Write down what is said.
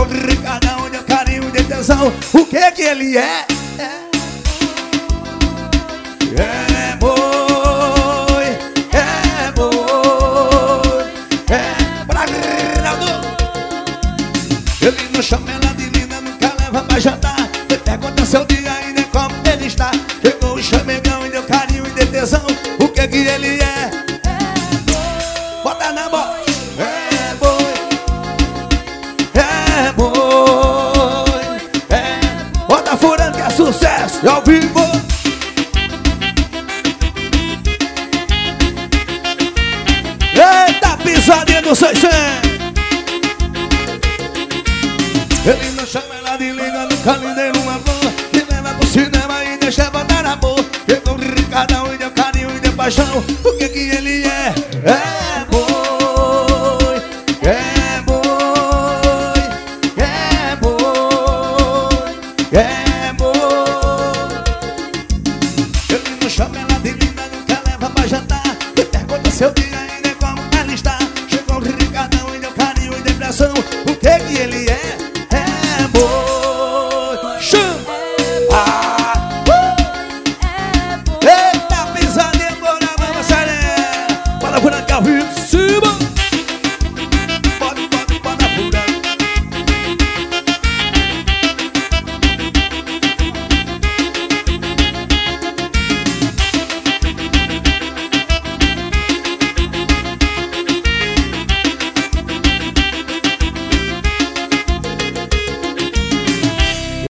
o Ricardão, deu carinho e tesão. O que que ele é? É boi, é boi, é Braguinaldo. Ele não chama ela de linda, nunca leva pra jantar. Pergunta seu dia ainda como ele está. Chegou o chamegão e deu carinho e deu tesão. O que que ele é? Bota na bola. É boi, é boi, é. Bota furando que é sucesso e ao vivo. Eita, pisadinha do 600. Ele não chama ela de liga, nunca lhe deu uma boa. Me leva pro cinema e deixa botar na boa. Chegou o Ricardão e deu carinho e deu paixão. O que que ele é? É boi, é boi, é boi, é boi. Ele não chama ela de linda, nunca leva pra jantar. Me pergunta seu dia ainda como ela está. Chegou o Ricardão e deu carinho e deu pressão. O que que ele é?